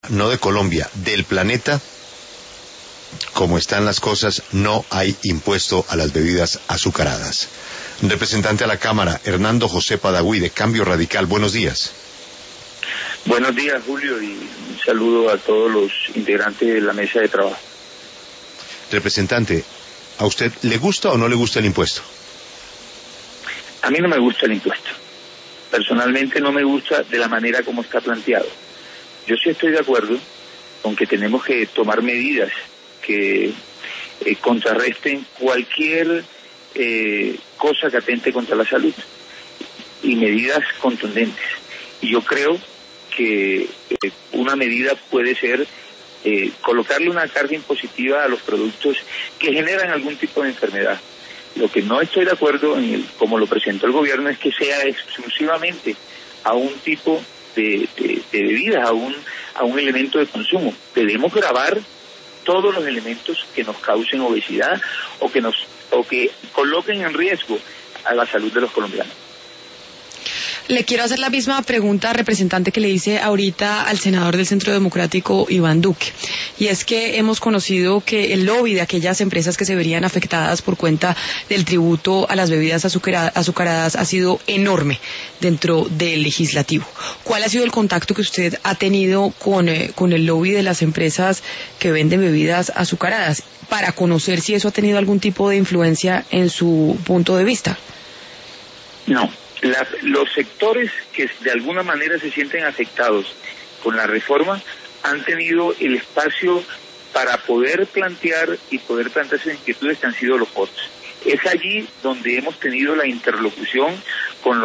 no de Colombia, del planeta, como están las cosas, no hay impuesto a las bebidas azucaradas. Representante a la Cámara, Hernando José Padagüí, de Cambio Radical, buenos días. Buenos días, Julio, y un saludo a todos los integrantes de la mesa de trabajo. Representante, ¿a usted le gusta o no le gusta el impuesto? A mí no me gusta el impuesto. Personalmente no me gusta de la manera como está planteado. Yo sí estoy de acuerdo con que tenemos que tomar medidas que contrarresten cualquier cosa que atente contra la salud y medidas contundentes. Y yo creo que una medida puede ser colocarle una carga impositiva a los productos que generan algún tipo de enfermedad. Lo que no estoy de acuerdo, como lo presentó el gobierno, es que sea exclusivamente a un tipo de bebidas, a un elemento de consumo. Debemos gravar todos los elementos que nos causen obesidad o que coloquen en riesgo a la salud de los colombianos. Le quiero hacer la misma pregunta, representante, que le hice ahorita al senador del Centro Democrático, Iván Duque. Y es que hemos conocido que el lobby de aquellas empresas que se verían afectadas por cuenta del tributo a las bebidas azucaradas ha sido enorme dentro del legislativo. ¿Cuál ha sido el contacto que usted ha tenido con el lobby de las empresas que venden bebidas azucaradas para conocer si eso ha tenido algún tipo de influencia en su punto de vista? No. Los sectores que de alguna manera se sienten afectados con la reforma han tenido el espacio para poder plantear sus inquietudes, que han sido los votos. Es allí donde hemos tenido la interlocución con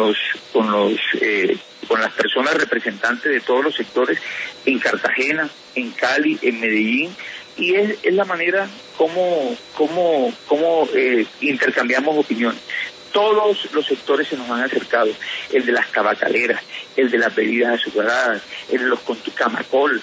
las personas representantes de todos los sectores en Cartagena, en Cali, en Medellín, y es la manera como intercambiamos opiniones. Todos los sectores se nos han acercado, el de las tabacaleras, el de las bebidas azucaradas, el de los Camacol,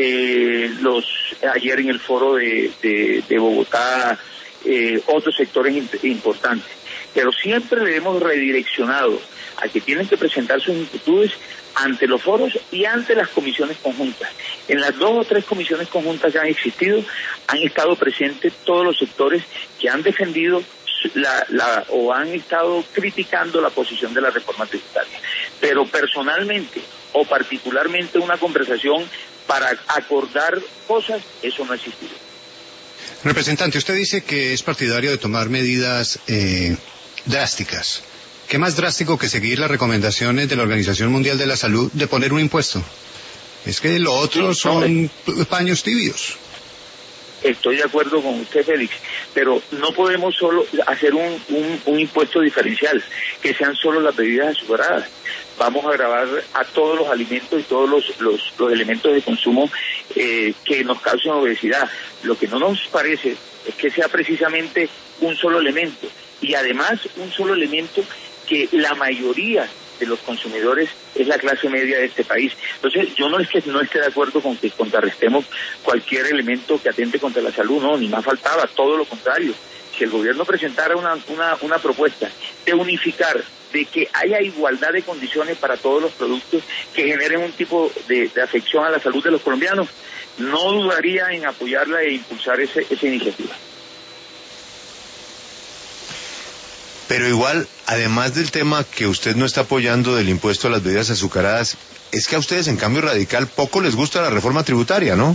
ayer en el foro de Bogotá, otros sectores importantes. Pero siempre le hemos redireccionado a que tienen que presentar sus inquietudes ante los foros y ante las comisiones conjuntas. En las 2 o 3 comisiones conjuntas que han existido, han estado presentes todos los sectores que han defendido o han estado criticando la posición de la reforma tributaria. Pero personalmente o particularmente una conversación para acordar cosas, eso no ha existido. Representante, usted dice que es partidario de tomar medidas drásticas. ¿Qué más drástico que seguir las recomendaciones de la Organización Mundial de la Salud de poner un impuesto? Es que lo otro son paños tibios. Estoy de acuerdo con usted, Félix, pero no podemos solo hacer un impuesto diferencial, que sean solo las bebidas azucaradas. Vamos a gravar a todos los alimentos y todos los elementos de consumo que nos causen obesidad. Lo que no nos parece es que sea precisamente un solo elemento, y además un solo elemento que la mayoría de los consumidores es la clase media de este país. Entonces, yo no es que no esté de acuerdo con que contrarrestemos cualquier elemento que atente contra la salud, no, ni más faltaba, todo lo contrario. Si el gobierno presentara una propuesta de unificar, de que haya igualdad de condiciones para todos los productos que generen un tipo de afección a la salud de los colombianos, no dudaría en apoyarla e impulsar esa iniciativa. Pero igual, además del tema que usted no está apoyando del impuesto a las bebidas azucaradas, es que a ustedes en Cambio Radical poco les gusta la reforma tributaria, ¿no?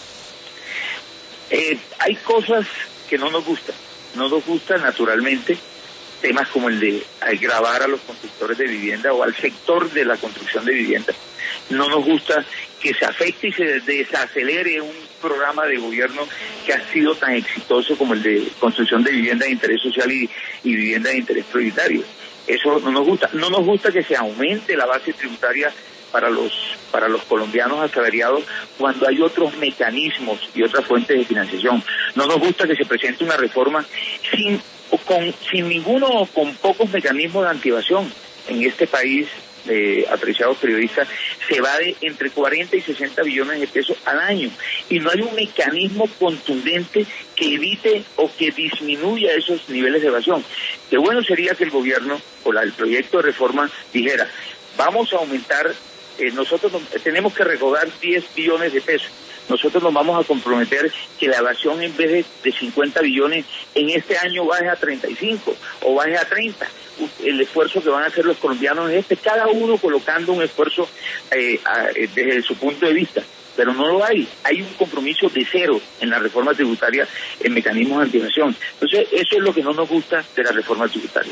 Hay cosas que no nos gustan. No nos gusta, naturalmente, temas como el de gravar a los constructores de vivienda o al sector de la construcción de vivienda. No nos gusta que se afecte y se desacelere un programa de gobierno que ha sido tan exitoso como el de construcción de vivienda de interés social y vivienda de interés prioritario. Eso no nos gusta. No nos gusta que se aumente la base tributaria para los colombianos asalariados cuando hay otros mecanismos y otras fuentes de financiación. No nos gusta que se presente una reforma sin ninguno o con pocos mecanismos de activación. En este país, apreciados periodistas, se va de entre 40 y 60 billones de pesos al año y no hay un mecanismo contundente que evite o que disminuya esos niveles de evasión. Qué bueno sería que el gobierno o el proyecto de reforma dijera: vamos a aumentar nosotros tenemos que recaudar 10 billones de pesos. Nosotros nos vamos a comprometer que la evasión, en vez de 50 billones, en este año baje a 35 o baje a 30. El esfuerzo que van a hacer los colombianos es cada uno colocando un esfuerzo desde su punto de vista. Pero no lo hay. Hay un compromiso de cero en la reforma tributaria en mecanismos de anti-evasión. Entonces, eso es lo que no nos gusta de la reforma tributaria.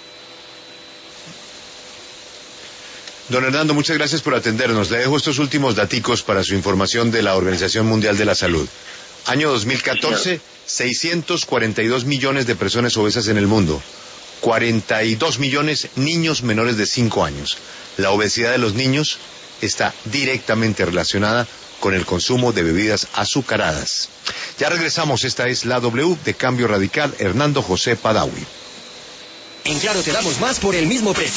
Don Hernando, muchas gracias por atendernos. Le dejo estos últimos daticos para su información de la Organización Mundial de la Salud. Año 2014, 642 millones de personas obesas en el mundo. 42 millones niños menores de 5 años. La obesidad de los niños está directamente relacionada con el consumo de bebidas azucaradas. Ya regresamos, esta es la W de Cambio Radical, Hernando José Padawi. En Claro te damos más por el mismo precio.